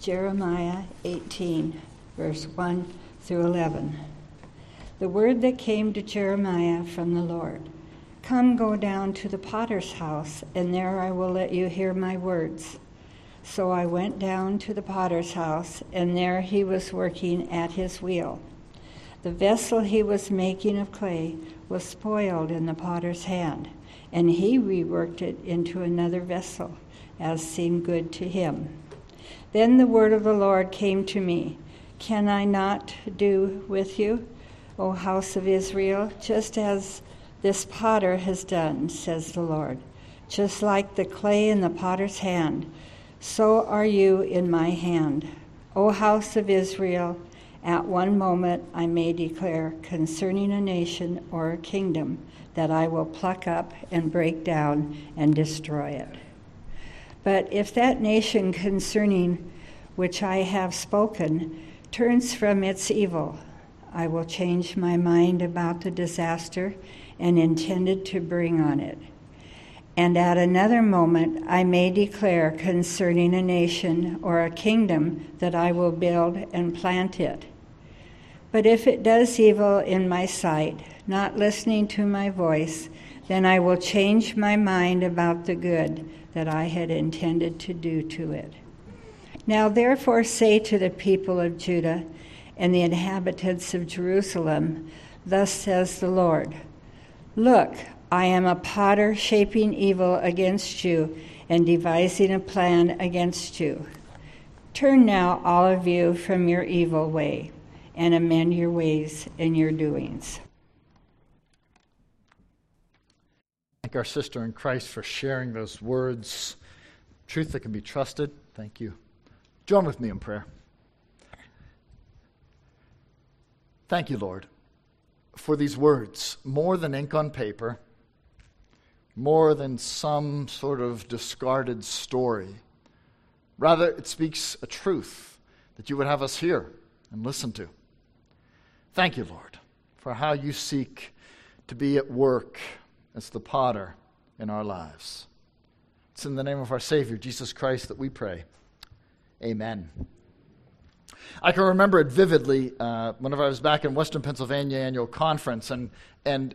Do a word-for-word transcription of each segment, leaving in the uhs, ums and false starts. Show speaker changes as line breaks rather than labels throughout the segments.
Jeremiah eighteen, verse one through eleven. The word that came to Jeremiah from the Lord. Come, go down to the potter's house, and there I will let you hear my words. So I went down to the potter's house, and there he was working at his wheel. The vessel he was making of clay was spoiled in the potter's hand, and he reworked it into another vessel, as seemed good to him. Then the word of the Lord came to me. Can I not do with you, O house of Israel, just as this potter has done, says the Lord? Just like the clay in the potter's hand, so are you in my hand. O house of Israel, at one moment I may declare concerning a nation or a kingdom that I will pluck up and break down and destroy it. But if that nation concerning which I have spoken turns from its evil, I will change my mind about the disaster and intended to bring on it. And at another moment I may declare concerning a nation or a kingdom that I will build and plant it. But if it does evil in my sight, not listening to my voice, then I will change my mind about the good that I had intended to do to it. Now therefore say to the people of Judah and the inhabitants of Jerusalem, thus says the Lord, look, I am a potter shaping evil against you and devising a plan against you. Turn now, all of you, from your evil way and amend your ways and your doings.
Thank our sister in Christ for sharing those words, truth that can be trusted. Thank you. Join with me in prayer. Thank you, Lord, for these words, more than ink on paper, more than some sort of discarded story. Rather, it speaks a truth that you would have us hear and listen to. Thank you, Lord, for how you seek to be at work as the potter in our lives. It's in the name of our Savior, Jesus Christ, that we pray. Amen. I can remember it vividly uh, whenever I was back in Western Pennsylvania annual conference, and and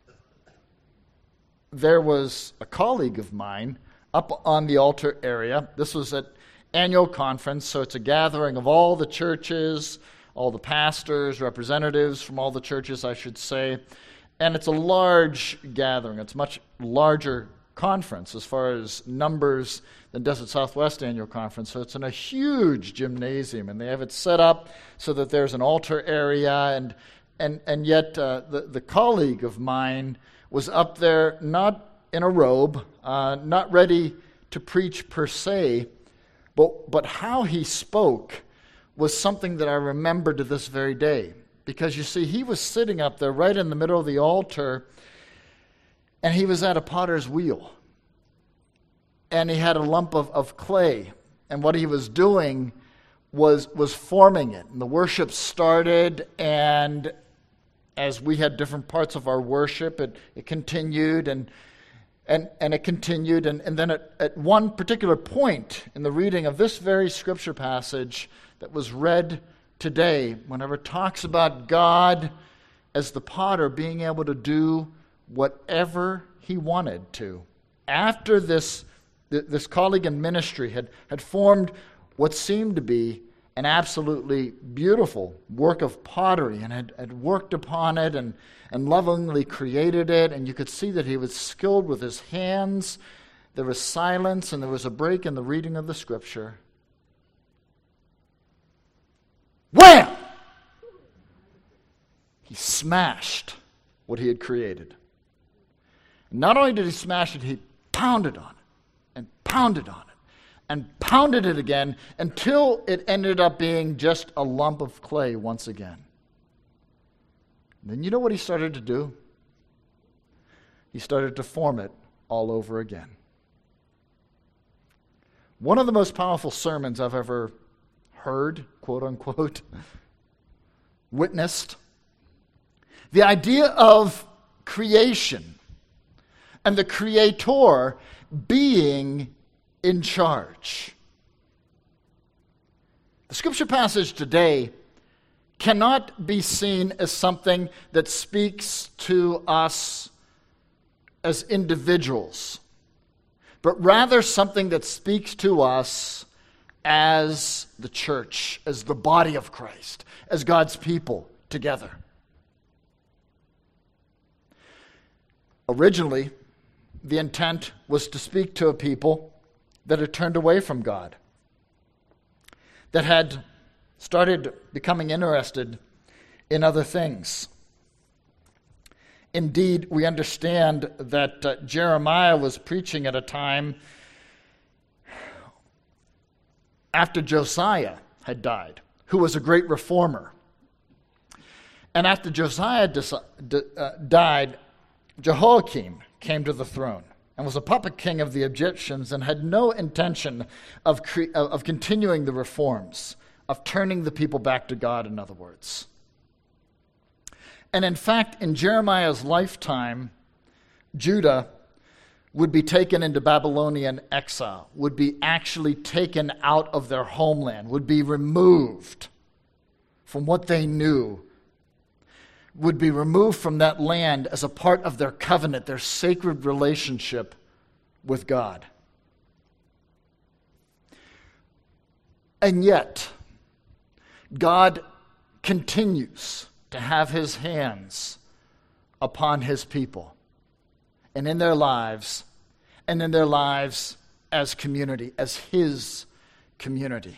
there was a colleague of mine up on the altar area. This was at annual conference, so it's a gathering of all the churches, all the pastors, representatives from all the churches, I should say. And it's a large gathering. It's a much larger conference as far as numbers than Desert Southwest Annual Conference. So it's in a huge gymnasium, and they have it set up so that there's an altar area. And and and yet uh, the, the colleague of mine was up there not in a robe, uh, not ready to preach per se, but but how he spoke was something that I remember to this very day. Because you see, he was sitting up there right in the middle of the altar, and he was at a potter's wheel. And he had a lump of, of clay. And what he was doing was, was forming it. And the worship started, and as we had different parts of our worship, it, it continued, and and and it continued. And, and then at, at one particular point in the reading of this very scripture passage that was read today, whenever it talks about God as the potter being able to do whatever he wanted to. After this, this colleague in ministry had, had formed what seemed to be an absolutely beautiful work of pottery and had, had worked upon it and, and lovingly created it, and you could see that he was skilled with his hands. There was silence, and there was a break in the reading of the scripture. Wham! He smashed what he had created. And not only did he smash it, he pounded on it, and pounded on it, and pounded it again until it ended up being just a lump of clay once again. And then you know what he started to do? He started to form it all over again. One of the most powerful sermons I've ever heard, quote unquote, witnessed. The idea of creation and the Creator being in charge. scripture passage today cannot be seen as something that speaks to us as individuals, but rather something that speaks to us as the church, as the body of Christ, as God's people together. Originally, the intent was to speak to a people that had turned away from God, that had started becoming interested in other things. Indeed, we understand that uh, Jeremiah was preaching at a time after Josiah had died, who was a great reformer. And after Josiah dis- d- uh, died, Jehoiakim came to the throne and was a puppet king of the Egyptians and had no intention of, cre- of continuing the reforms, of turning the people back to God, in other words. And in fact, in Jeremiah's lifetime, Judah would be taken into Babylonian exile, would be actually taken out of their homeland, would be removed from what they knew, would be removed from that land as a part of their covenant, their sacred relationship with God. And yet, God continues to have his hands upon his people and in their lives, and in their lives as community, as his community.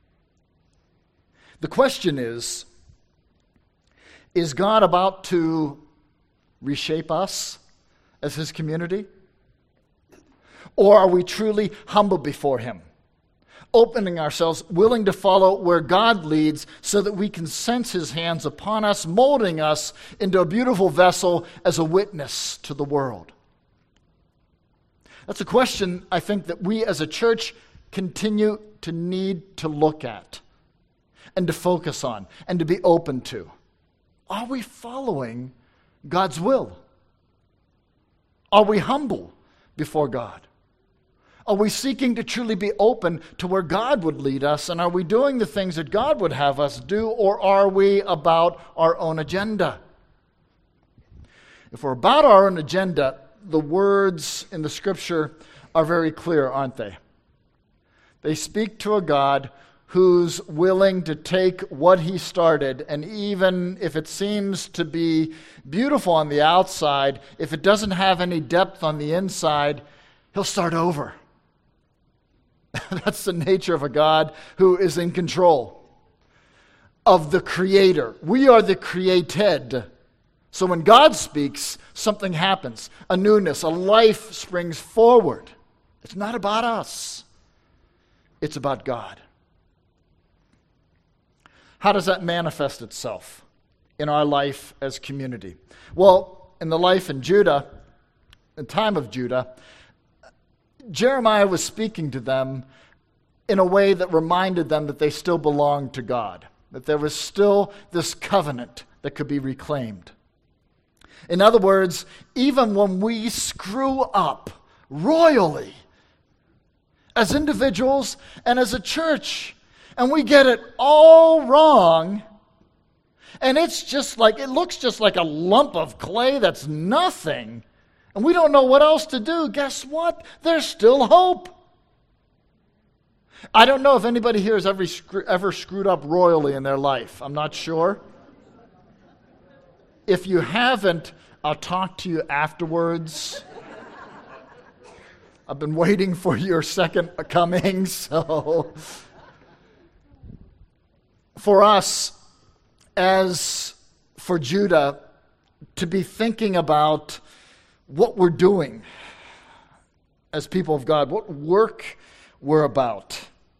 The question is, is God about to reshape us as his community? Or are we truly humble before him, opening ourselves, willing to follow where God leads so that we can sense his hands upon us, molding us into a beautiful vessel as a witness to the world? That's a question I think that we as a church continue to need to look at and to focus on and to be open to. Are we following God's will? Are we humble before God? Are we seeking to truly be open to where God would lead us? And are we doing the things that God would have us do, or are we about our own agenda? If we're about our own agenda, the words in the scripture are very clear, aren't they? They speak to a God who's willing to take what he started, and even if it seems to be beautiful on the outside, if it doesn't have any depth on the inside, he'll start over. That's the nature of a God who is in control of the Creator. We are the created. So when God speaks, something happens. A newness, a life springs forward. It's not about us. It's about God. How does that manifest itself in our life as community? Well, in the life in Judah, the time of Judah, Jeremiah was speaking to them in a way that reminded them that they still belonged to God, that there was still this covenant that could be reclaimed. In other words, even when we screw up royally as individuals and as a church, and we get it all wrong, and it's just like, it looks just like a lump of clay that's nothing, and we don't know what else to do, guess what? There's still hope. I don't know if anybody here has ever, ever screwed up royally in their life. I'm not sure. If you haven't, I'll talk to you afterwards. I've been waiting for your second coming, so... For us, as for Judah, to be thinking about what we're doing as people of God, what work we're about,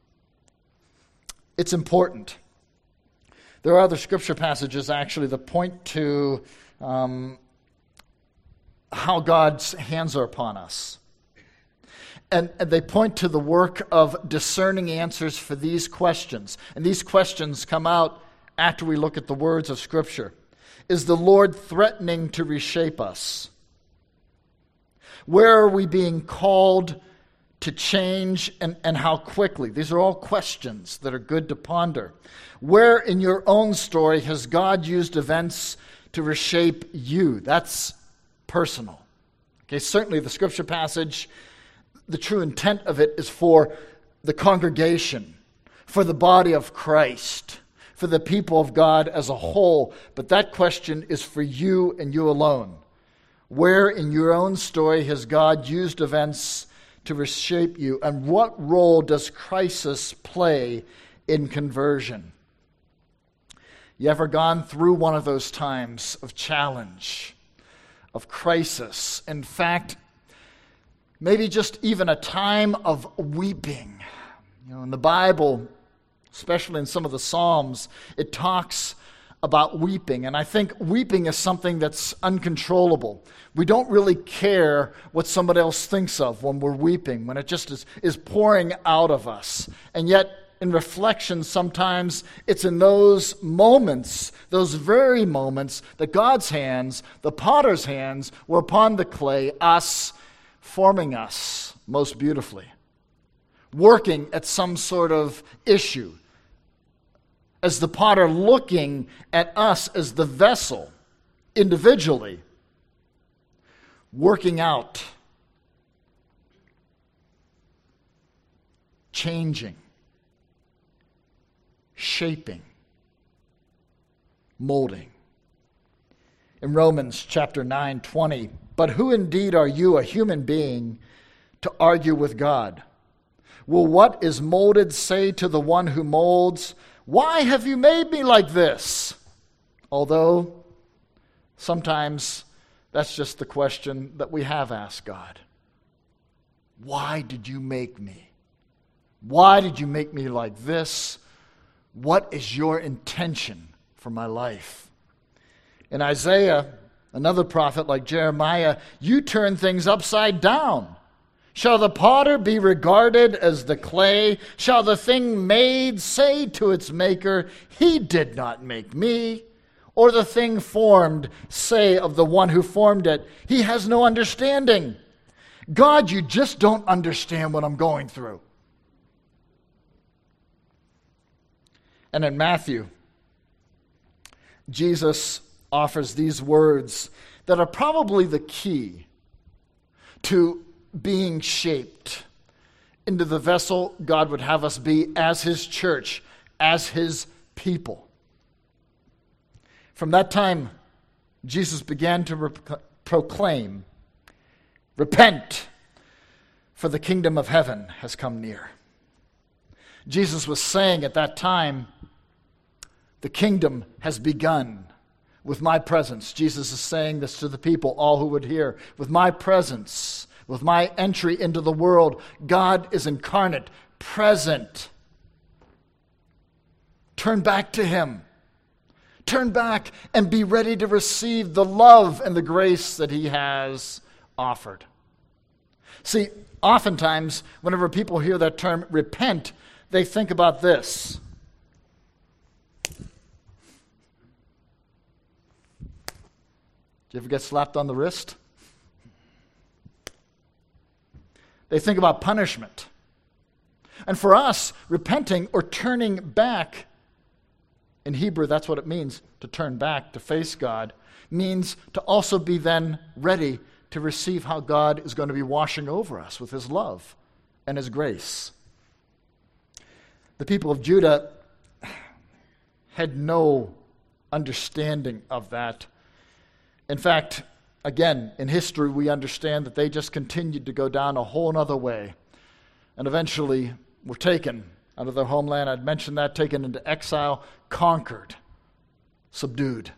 it's important. There are other scripture passages, actually, that point to um, how God's hands are upon us. And, and they point to the work of discerning answers for these questions. And these questions come out after we look at the words of Scripture. Is the Lord threatening to reshape us? Where are we being called to change, and, and how quickly? These are all questions that are good to ponder. Where in your own story has God used events to reshape you? That's personal. Okay, certainly the scripture passage, the true intent of it is for the congregation, for the body of Christ, for the people of God as a whole. But that question is for you and you alone. Where in your own story has God used events to reshape you? And what role does crisis play in conversion? You ever gone through one of those times of challenge, of crisis? In fact, maybe just even a time of weeping. You know, in the Bible, especially in some of the Psalms, it talks about weeping. And I think weeping is something that's uncontrollable. We don't really care what somebody else thinks of when we're weeping, when it just is, is pouring out of us. And yet, in reflection, sometimes it's in those moments, those very moments, that God's hands, the potter's hands, were upon the clay, us, forming us most beautifully, working at some sort of issue, as the potter looking at us as the vessel individually, working out, changing, shaping, molding. In Romans chapter nine twenty, but who indeed are you, a human being, to argue with God? Will what is molded say to the one who molds, why have you made me like this? Although sometimes that's just the question that we have asked God. Why did you make me? Why did you make me like this? What is your intention for my life? In Isaiah, another prophet like Jeremiah, you turn things upside down. Shall the potter be regarded as the clay? Shall the thing made say to its maker, he did not make me? Or the thing formed say of the one who formed it, he has no understanding? God, you just don't understand what I'm going through. And in Matthew, Jesus offers these words that are probably the key to being shaped into the vessel God would have us be as His church, as His people. From that time, Jesus began to re- proclaim, repent, for the kingdom of heaven has come near. Jesus was saying at that time, the kingdom has begun with my presence. Jesus is saying this to the people, all who would hear. With my presence, with my entry into the world, God is incarnate, present. Turn back to Him. Turn back and be ready to receive the love and the grace that He has offered. See, oftentimes, whenever people hear that term repent, they think about this. Did you ever get slapped on the wrist? They think about punishment. And for us, repenting or turning back, in Hebrew that's what it means, to turn back, to face God, means to also be then ready to receive how God is going to be washing over us with His love and His grace. The people of Judah had no understanding of that. In fact, again, in history, we understand that they just continued to go down a whole other way and eventually were taken out of their homeland. I'd mentioned that, taken into exile, conquered, subdued.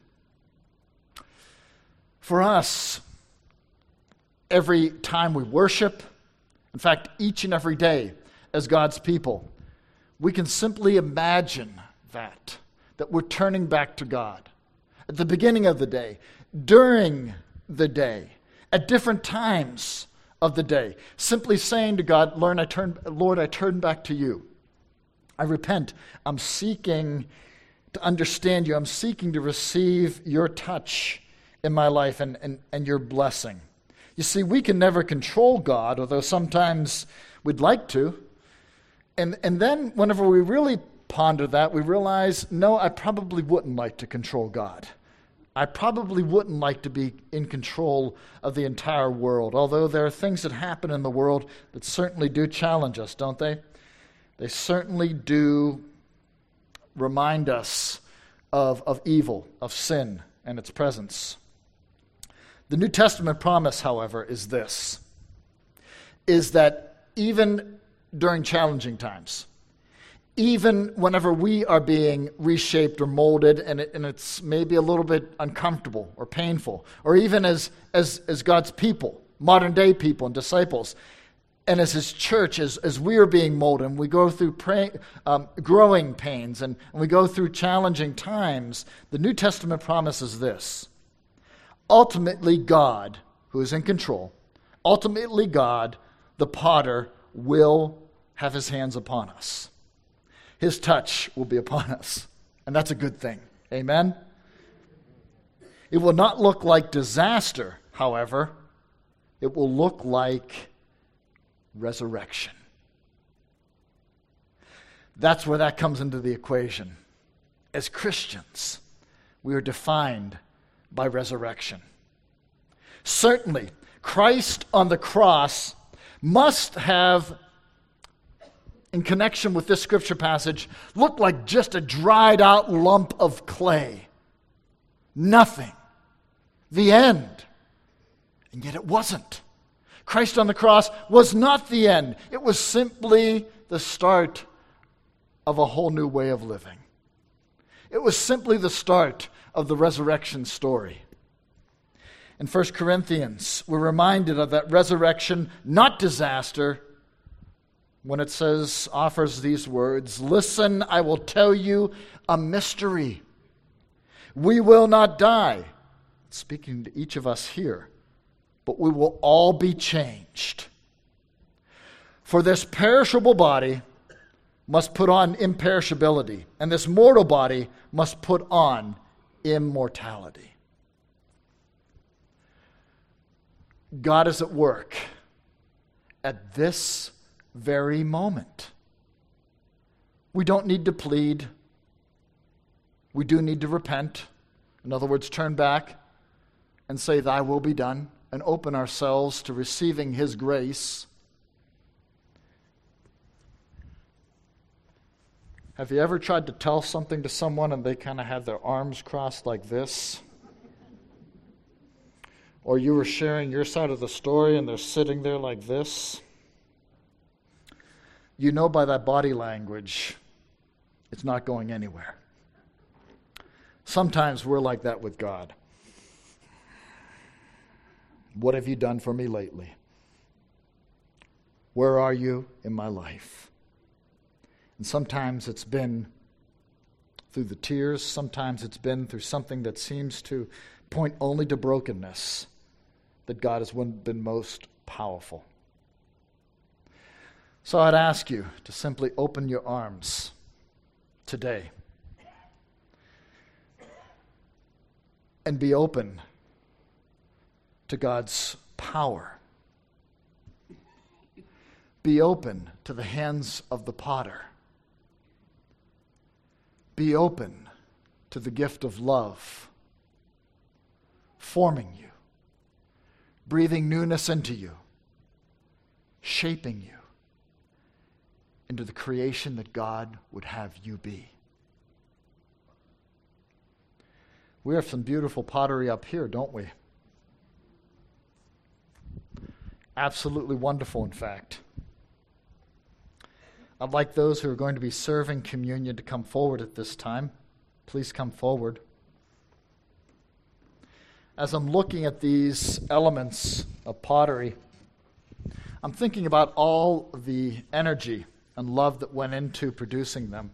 For us, every time we worship, in fact, each and every day as God's people, we can simply imagine that, that we're turning back to God. At the beginning of the day, during the day, at different times of the day, simply saying to God, Lord, I turn, Lord, I turn back to you. I repent. I'm seeking to understand you. I'm seeking to receive your touch in my life and, and, and your blessing. You see, we can never control God, although sometimes We'd like to. And, and then whenever we really ponder that, we realize, no, I probably wouldn't like to control God. I probably wouldn't like to be in control of the entire world, although there are things that happen in the world that certainly do challenge us, don't they? They certainly do remind us of, of evil, of sin, and its presence. The New Testament promise, however, is this, is that even during challenging times, even whenever we are being reshaped or molded and, it, and it's maybe a little bit uncomfortable or painful, or even as, as, as God's people, modern day people and disciples, and as his church, as, as we are being molded, and we go through pray, um, growing pains and, and we go through challenging times, the New Testament promises this. Ultimately, God, who is in control, ultimately God, the potter, will have his hands upon us. His touch will be upon us. And that's a good thing. Amen? It will not look like disaster, however. It will look like resurrection. That's where that comes into the equation. As Christians, we are defined by resurrection. Certainly, Christ on the cross must have, in connection with this scripture passage, looked like just a dried out lump of clay. Nothing. The end. And yet it wasn't. Christ on the cross was not the end. It was simply the start of a whole new way of living. It was simply the start of the resurrection story. In First Corinthians, we're reminded of that resurrection, not disaster, when it says, offers these words, "Listen, I will tell you a mystery. We will not die," speaking to each of us here, "but we will all be changed. For this perishable body must put on imperishability, and this mortal body must put on immortality." God is at work at this very moment. We don't need to plead. We do need to repent. In other words, turn back and say, "Thy will be done," and open ourselves to receiving his grace. Have you ever tried to tell something to someone and they kind of had their arms crossed like this? Or you were sharing your side of the story and they're sitting there like this? You know by that body language, it's not going anywhere. Sometimes we're like that with God. What have you done for me lately? Where are you in my life? And sometimes it's been through the tears. Sometimes it's been through something that seems to point only to brokenness that God has been most powerful. So I'd ask you to simply open your arms today and be open to God's power. Be open to the hands of the potter. Be open to the gift of love, forming you, breathing newness into you, shaping you into the creation that God would have you be. We have some beautiful pottery up here, don't we? Absolutely wonderful, in fact. I'd like those who are going to be serving communion to come forward at this time. Please come forward. As I'm looking at these elements of pottery, I'm thinking about all the energy and love that went into producing them.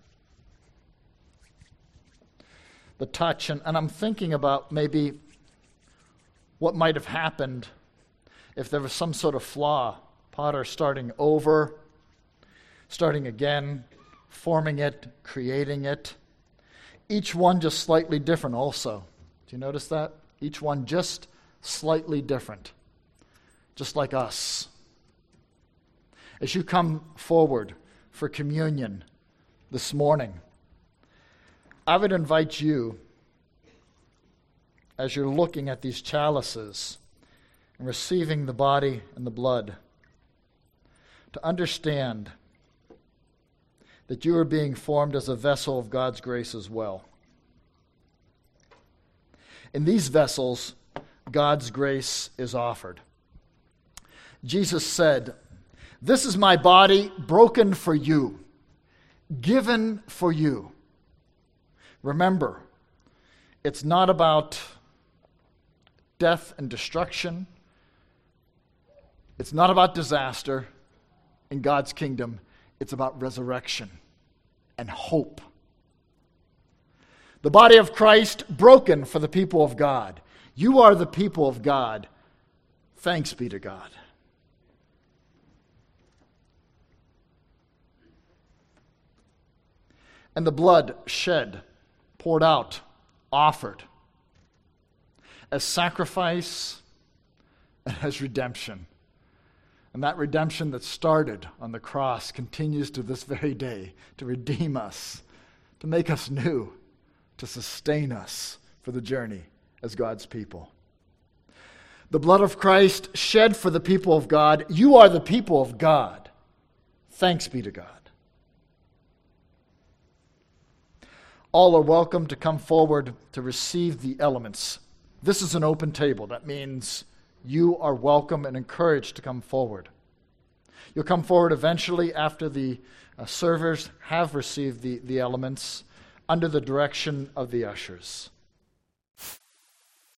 The touch, and, and I'm thinking about maybe what might have happened if there was some sort of flaw. Potter starting over, starting again, forming it, creating it. Each one just slightly different also. Do you notice that? Each one just slightly different, just like us. as you come forward for communion this morning, I would invite you, as you're looking at these chalices and receiving the body and the blood, to understand that you are being formed as a vessel of God's grace as well. In these vessels, God's grace is offered. Jesus said, "This is my body broken for you, given for you." Remember, it's not about death and destruction. It's not about disaster in God's kingdom. It's about resurrection and hope. The body of Christ broken for the people of God. You are the people of God. Thanks be to God. And the blood shed, poured out, offered as sacrifice and as redemption. And that redemption that started on the cross continues to this very day to redeem us, to make us new, to sustain us for the journey as God's people. The blood of Christ shed for the people of God. You are the people of God. Thanks be to God. All are welcome to come forward to receive the elements. This is an open table. That means you are welcome and encouraged to come forward. You'll come forward eventually after the uh, servers have received the, the elements under the direction of the ushers.